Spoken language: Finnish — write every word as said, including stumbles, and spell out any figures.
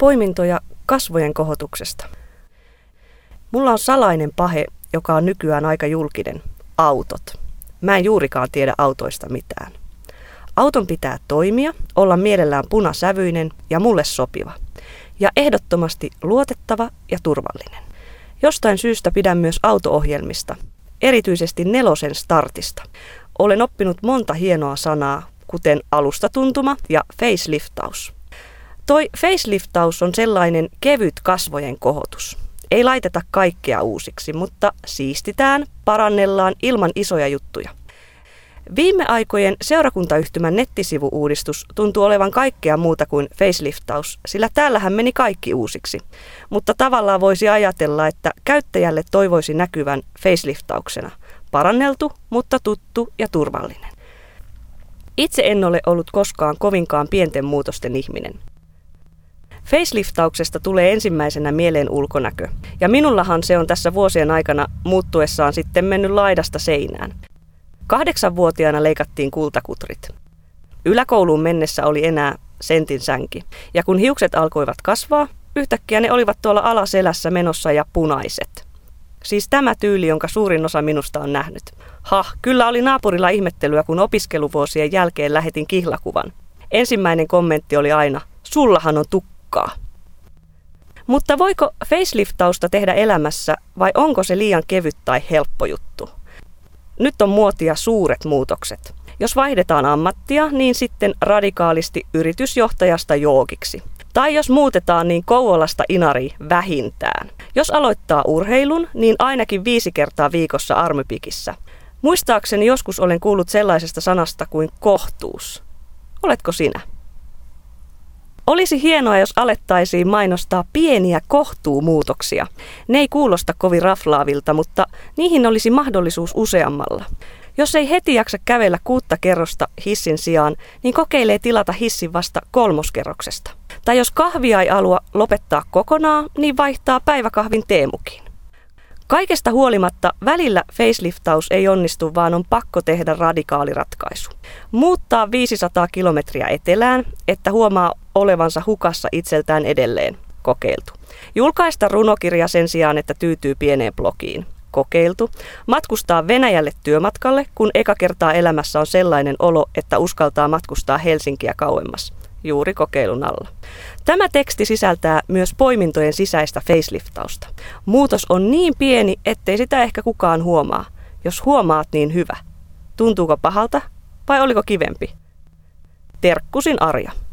Poimintoja kasvojen kohotuksesta. Mulla on salainen pahe, joka on nykyään aika julkinen. Autot. Mä en juurikaan tiedä autoista mitään. Auton pitää toimia, olla mielellään punasävyinen ja mulle sopiva. Ja ehdottomasti luotettava ja turvallinen. Jostain syystä pidän myös auto-ohjelmista, erityisesti nelosen startista. Olen oppinut monta hienoa sanaa, kuten alustatuntuma ja faceliftaus. Toi faceliftaus on sellainen kevyt kasvojen kohotus. Ei laiteta kaikkea uusiksi, mutta siistitään, parannellaan ilman isoja juttuja. Viime aikojen seurakuntayhtymän nettisivu-uudistus tuntuu olevan kaikkea muuta kuin faceliftaus, sillä täällähän meni kaikki uusiksi. Mutta tavallaan voisi ajatella, että käyttäjälle toivoisi näkyvän faceliftauksena. Paranneltu, mutta tuttu ja turvallinen. Itse en ole ollut koskaan kovinkaan pienten muutosten ihminen. Faceliftauksesta tulee ensimmäisenä mieleen ulkonäkö, ja minullahan se on tässä vuosien aikana muuttuessaan sitten mennyt laidasta seinään. Kahdeksanvuotiaana leikattiin kultakutrit. Yläkouluun mennessä oli enää sentin sänki, ja kun hiukset alkoivat kasvaa, yhtäkkiä ne olivat tuolla alaselässä menossa ja punaiset. Siis tämä tyyli, jonka suurin osa minusta on nähnyt. Ha, kyllä oli naapurilla ihmettelyä, kun opiskeluvuosien jälkeen lähetin kihlakuvan. Ensimmäinen kommentti oli aina, sullahan on tukkaa. Mutta voiko faceliftausta tehdä elämässä vai onko se liian kevyt tai helppo juttu? Nyt on muotia suuret muutokset. Jos vaihdetaan ammattia, niin sitten radikaalisti yritysjohtajasta joogiksi. Tai jos muutetaan, niin Kouvolasta Inariin vähintään. Jos aloittaa urheilun, niin ainakin viisi kertaa viikossa armypikissä. Muistaakseni joskus olen kuullut sellaisesta sanasta kuin kohtuus. Oletko sinä? Olisi hienoa, jos alettaisiin mainostaa pieniä kohtuumuutoksia. Ne ei kuulosta kovin raflaavilta, mutta niihin olisi mahdollisuus useammalla. Jos ei heti jaksa kävellä kuutta kerrosta hissin sijaan, niin kokeilee tilata hissin vasta kolmoskerroksesta. Tai jos kahvia ei halua lopettaa kokonaan, niin vaihtaa päiväkahvin teemukiin. Kaikesta huolimatta välillä faceliftaus ei onnistu, vaan on pakko tehdä radikaali ratkaisu. Muuttaa viisisataa kilometriä etelään, että huomaa olevansa hukassa itseltään edelleen. Kokeiltu. Julkaista runokirja sen sijaan, että tyytyy pieneen blogiin. Kokeiltu. Matkustaa Venäjälle työmatkalle, kun eka kertaa elämässä on sellainen olo, että uskaltaa matkustaa Helsinkiä kauemmas. Juuri kokeilun alla. Tämä teksti sisältää myös poimintojen sisäistä faceliftausta. Muutos on niin pieni, ettei sitä ehkä kukaan huomaa. Jos huomaat, niin hyvä. Tuntuuko pahalta vai oliko kivempi? Terkkusin Arja.